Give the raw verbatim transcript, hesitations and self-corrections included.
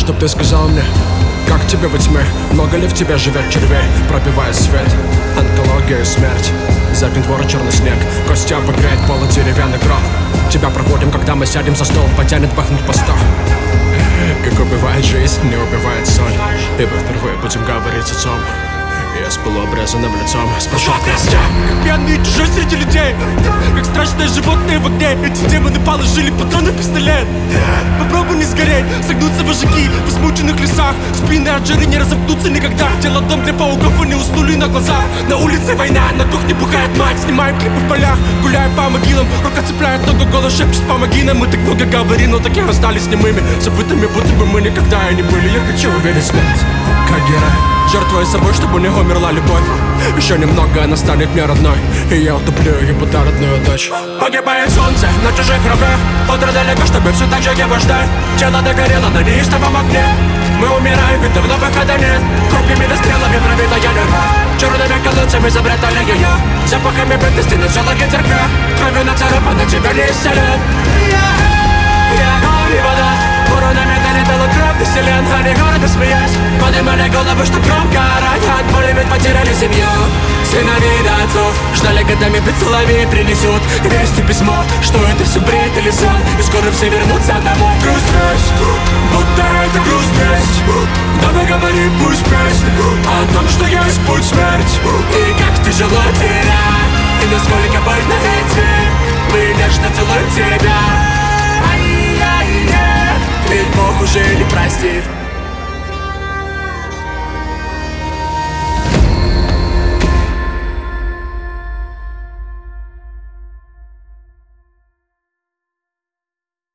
чтоб ты сказал мне, как тебе во тьме? Много ли в тебе живет червей, пробивая свет? Онкология и смерть, запнет двор черный снег, кости обогреет пола деревянный гроб. Тебя проводим, когда мы сядем за стол, потянет пахнуть по сто. Как убивает жизнь, не убивает соль. Ибо впервые будем говорить о том. Я с полуобрезанным лицом спрашивал костям. Как пьяный чужой среди людей, как страшное животное в огне. Эти демоны положили патроны в пистолет. Попробуй не сгореть, согнутся вожаки в измученных лесах. Спины от жары не разомкнутся никогда. Дело дом для пауков, они уснули на глазах. На улице война, на кухне бухает мать. Снимаем клипы в полях, гуляем по могилам. Рука цепляет ногу, голос шепчет, помоги нам. Мы так много говорим, но так и остались немыми, забытыми, будто бы мы никогда и не были. Я хочу увидеть смерть, как герой, жертвуя собой, чтобы у него умерла любовь. Еще немного, она станет мне родной, и я утоплю ее будто родную дочь. Погибает солнце на чужих руках. Утро далеко, чтобы все так же его ждать. Тело догорело на неистовом огне. Мы умираем, ведь давно выхода нет. Крупными стрелами пробитая любовь. Черными колодцами забрятали ее. Запахами бедности на желах и церквях. Кровью нацарапана тебя не исцелят. Я, я огонь и вода. Воронами долетала кровь до селен. Они города смеясь поднимали головы, что громко орать. От боли ведь потеряли семью. Сыновей до отцов ждали годами, поцелуй принесут вести письмо, что это все бред или сон. И скоро все вернутся домой. Грусть-весть, будто это грусть-весть. Давай говори, пусть песнь о том, что есть путь смерть. И как тяжело терять, и насколько больно идти. Мы нежно целуем тебя. Ай-яй-яй, ведь Бог уже не простит.